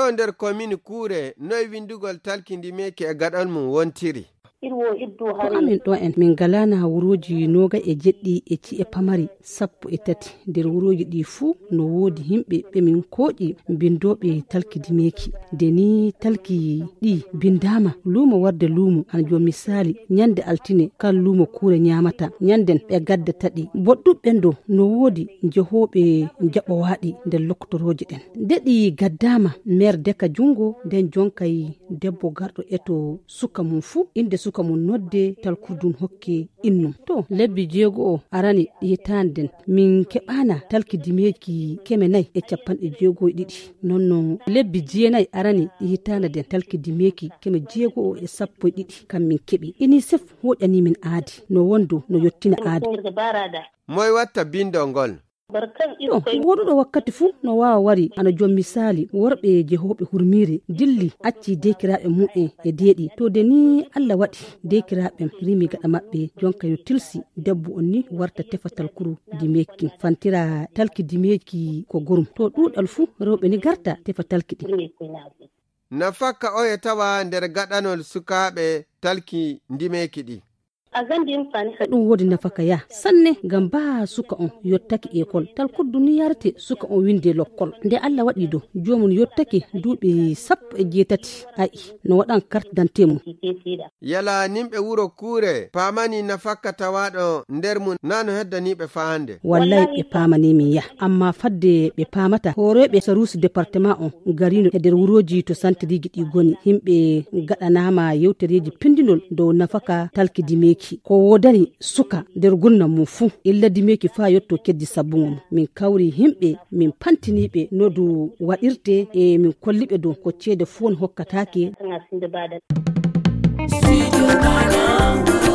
to nder commune Kuure noy windugol talkindimeki e gaɗal mum wontiri? To amin ɗo en min galana wuroji noga e jeɗɗi e ci'e pamari 13 nder wuroji ɗi fuu no wodi himɓe ɓe min koƴi bindoɓe talkidimeki de ni talki ɗi bindama lumo warde lumo an jo misali nyande altine kan lumo Kuure nyamata nyanden ɓe gadda taɗi boɗɗuɓɓen do no wodi jehoɓe jaɓowaɗi nder loktoroje ɗen deɗi gaddama maire Deka Jungo nden jonkay debbo garɗo eto suka mum fuu inde suka mum nodde talkudun hokke innum to lebbi 6 arani hitanden min keɓana talkidimeki 450 nonnon lebbi 9 arani hitana den talkidimeki 612 kam min keɓi UNICEF hoƴani min aadi no wondo no yottina aadi moy watta bindol ngol woɗuɗo wakkati fuu no wawa wari ana jom misali worɓe jehoɓe hurmire dilli acci dekiraɓe mu'en e deeɗi to de ni Allah waɗi dekiraɓe rimi gaɗa maɓɓe jonka yo tilsi debbo on ni warta tefa talkuru dimeki fantira talki dimeki ko gurum to ɗuɗal fuu rewɓe ni garta tefa talki ɗi nafakka oye tawa nder gaɗanol sukaɓe talki dimeki ɗi ɗum wodi nafaka ya sanne ngam ba suka on yottaki école talkuddu ni yarte suka on winde lokkol nde Allah waɗi do jomum yottaki duuɓi 17 ai no waɗan carte d'identité mum yala nimɓe wuro Kuure pamani nafaka tawaɗo nder mum nano heddaniɓe faande wallahi ɓe pamani min ya amma fadde ɓe pamata horeɓe sarusi département on garino e nder wuroji to santiriji ɗi goni himɓe gaɗanama yewtereji pindinol dow nafaka talkidimeki ko wodani suka nder gurnam mum fuu illa dimeki fa yotto keddi sabbumum min kawri himɓe min pantiniɓe nodu waɗirte e min kolliɓe dow ko ceede fuu on hokkatake